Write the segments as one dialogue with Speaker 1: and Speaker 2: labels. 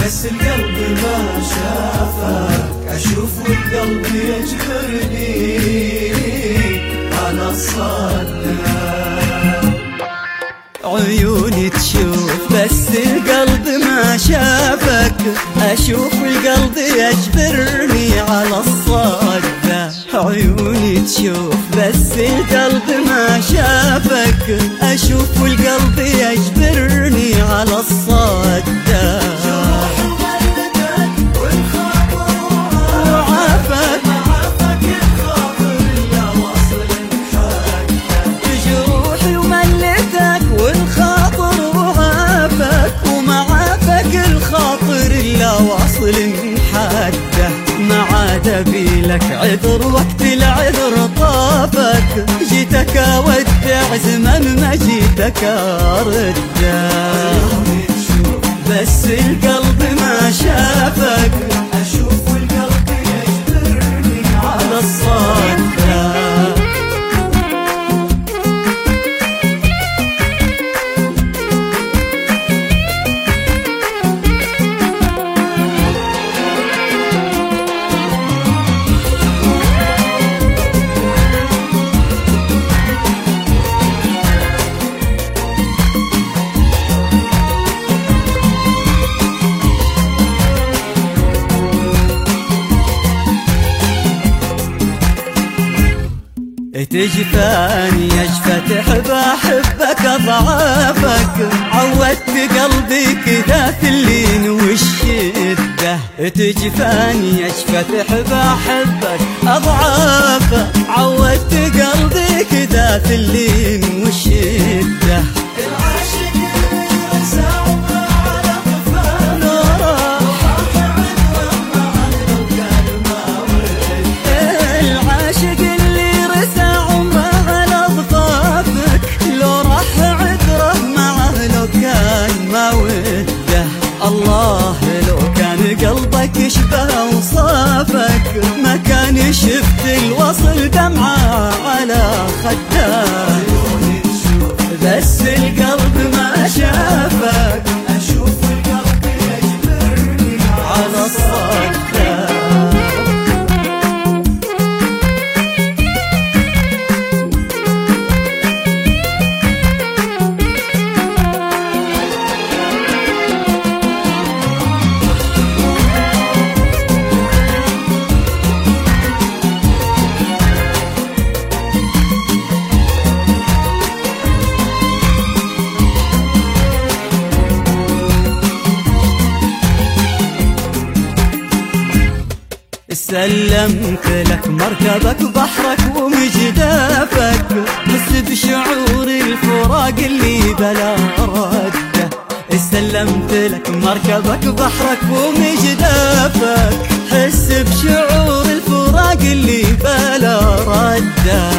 Speaker 1: بس القلب ما شافك أشوف والقلب يجبرني على الصدق.
Speaker 2: عيوني تشوف بس القلب ما شافك أشوف القلب يجبرني على الصدق. عيوني تشوف بس القلب ما شافك أشوف القلب يجبرني على الصدق. واصل حده ما عاد بيلك عذر وقت العذر طافك. جيتك اودع زمن ما جيتك ارده. بس القلب ما شافك
Speaker 1: أشوف القلب يجبرني على الصدق.
Speaker 2: تجفاني يجفتح بحبك أضعافك. عودت قلبي كذا في اللين والشدة. تجفاني يجفتح بحبك أضعافك. عودت قلبي كذا في اللين والشدة. الله لو كان قلبك يشبه اوصافك ما كان شفت الوصل دمعة على خدك. بس القلب ما شافك
Speaker 1: أشوف القلب يجبرني
Speaker 2: على الصدق. سلمت لك مركبك بحرك ومجدافك. حس بشعور الفراق اللي بلا رده. سلمت لك مركبك بحرك ومجدافك. حس بشعور الفراق اللي بلا رده.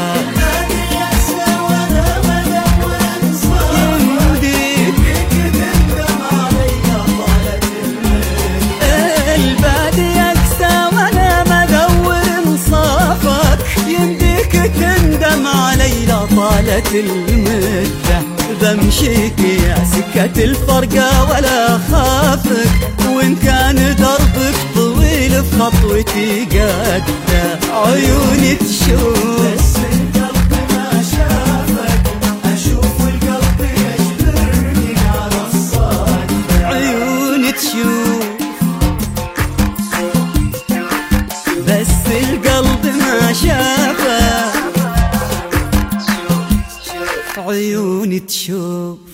Speaker 2: طالت المدة بمشيك يا سكة الفرقة ولا خافك. وإن كان دربك طويل في خطوتي قده. عيوني تشوف
Speaker 1: بس القلب ما شافك أشوف القلب يجبرني على الصدق.
Speaker 2: عيوني تشوف بس القلب ما شافك. عيوني تشوف